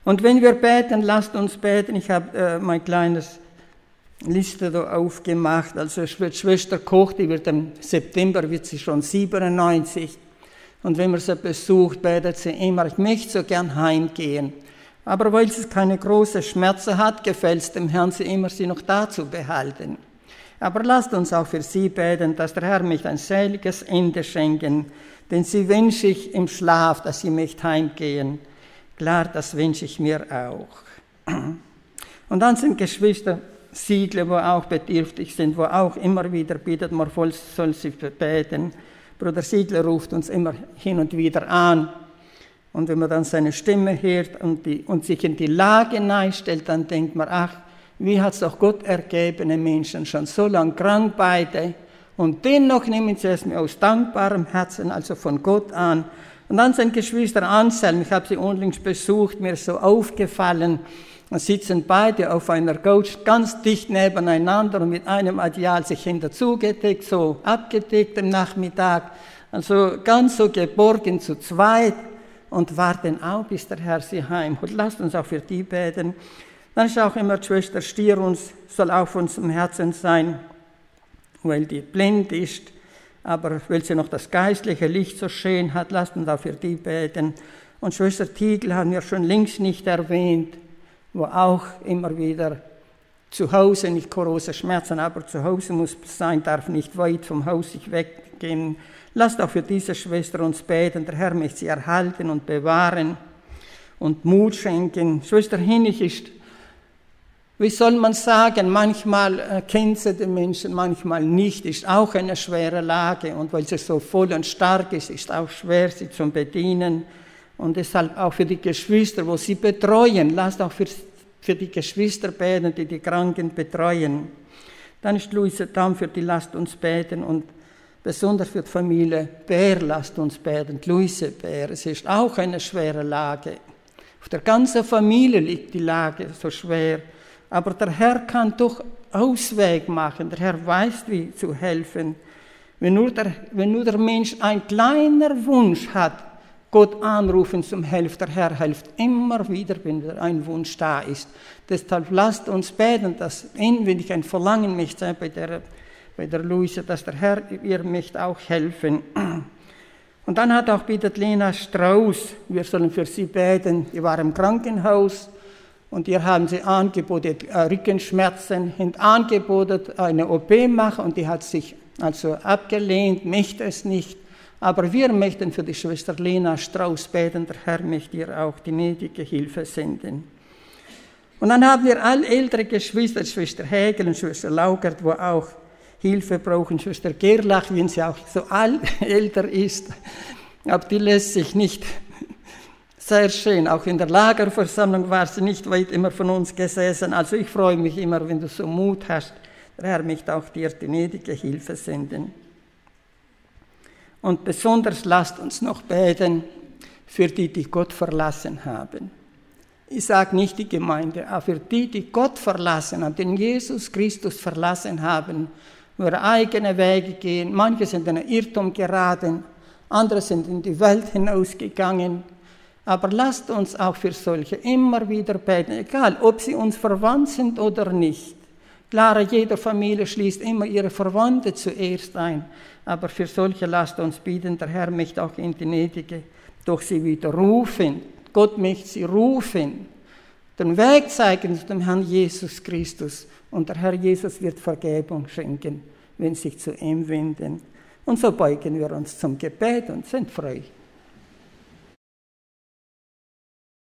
Und wenn wir beten, lasst uns beten. Ich habe mein kleines Liste da aufgemacht. Also Schwester Koch, die wird im September, wird sie schon 97. Und wenn man sie besucht, betet sie immer, ich möchte so gern heimgehen. Aber weil sie keine großen Schmerzen hat, gefällt es dem Herrn, sie immer sie noch da zu behalten. Aber lasst uns auch für sie beten, dass der Herr mich ein seliges Ende schenken. Denn sie wünscht sich im Schlaf, dass sie möchte heimgehen. Klar, das wünsche ich mir auch. Und dann sind Geschwister Siegler, wo auch bedürftig sind, wo auch immer wieder bittet, man soll sie beten. Bruder Siegler ruft uns immer hin und wieder an. Und wenn man dann seine Stimme hört und sich in die Lage hineinstellt, dann denkt man, ach, wie hat es doch Gott ergebene Menschen schon so lange krank beide. Und dennoch nehmen sie es mir aus dankbarem Herzen, also von Gott an. Und dann sind Geschwister Anselm, ich habe sie unlängst besucht, mir ist so aufgefallen, da sitzen beide auf einer Couch ganz dicht nebeneinander und mit einem Adial sich hinterzugedeckt, so abgedeckt am Nachmittag, also ganz so geborgen zu zweit. Und warten auch, bis der Herr sie heimholt. Lasst uns auch für die beten. Dann ist auch immer die Schwester Stier uns, soll auch von unserem Herzen sein, weil die blind ist, aber weil sie noch das geistliche Licht so schön hat, lasst uns auch für die beten. Und Schwester Tiegel haben wir schon längst nicht erwähnt, wo auch immer wieder zu Hause, nicht große Schmerzen, aber zu Hause muss sein, darf nicht weit vom Haus sich weggehen. Lasst auch für diese Schwester uns beten, der Herr möchte sie erhalten und bewahren und Mut schenken. Schwester Hinnig ist, wie soll man sagen, manchmal kennt sie den Menschen, manchmal nicht, ist auch eine schwere Lage. Und weil sie so voll und stark ist, ist auch schwer, sie zu bedienen. Und deshalb auch für die Geschwister, wo sie betreuen, lasst auch für die Geschwister beten, die die Kranken betreuen. Dann ist Luise Damm, für die lasst uns beten und besonders für die Familie Bär lasst uns beten, Luise Bär. Es ist auch eine schwere Lage. Auf der ganzen Familie liegt die Lage so schwer. Aber der Herr kann doch Ausweg machen. Der Herr weiß, wie zu helfen. Wenn nur der Mensch ein kleiner Wunsch hat, Gott anrufen zum Helfen. Der Herr hilft immer wieder, wenn ein Wunsch da ist. Deshalb lasst uns beten, dass inwendig ein Verlangen möchte sein bei der Luise, dass der Herr ihr möchte auch helfen. Und dann hat auch bittet Lena Strauß, wir sollen für sie beten, die war im Krankenhaus und ihr haben sie angeboten, Rückenschmerzen, angeboten, eine OP machen und die hat sich also abgelehnt, möchte es nicht. Aber wir möchten für die Schwester Lena Strauß beten, der Herr möchte ihr auch die gnädige Hilfe senden. Und dann haben wir alle ältere Geschwister, Schwester Hegel und Schwester Laugert, wo auch Hilfe brauchen, Schwester Gerlach, wenn sie auch so älter ist. Aber die lässt sich nicht sehr schön. Auch in der Lagerversammlung war sie nicht weit immer von uns gesessen. Also ich freue mich immer, wenn du so Mut hast. Der Herr möchte auch dir die gnädige Hilfe senden. Und besonders lasst uns noch beten für die, die Gott verlassen haben. Ich sage nicht die Gemeinde, aber für die, die Gott verlassen haben, den Jesus Christus verlassen haben, wo ihre eigenen Wege gehen. Manche sind in einen Irrtum geraten, andere sind in die Welt hinausgegangen. Aber lasst uns auch für solche immer wieder beten, egal ob sie uns verwandt sind oder nicht. Klar, jede Familie schließt immer ihre Verwandte zuerst ein. Aber für solche lasst uns beten, der Herr möchte auch in die Gnädige durch sie wieder rufen. Gott möchte sie rufen, den Weg zeigen zu dem Herrn Jesus Christus. Und der Herr Jesus wird Vergebung schenken, wenn sie sich zu ihm wenden. Und so beugen wir uns zum Gebet und sind frei.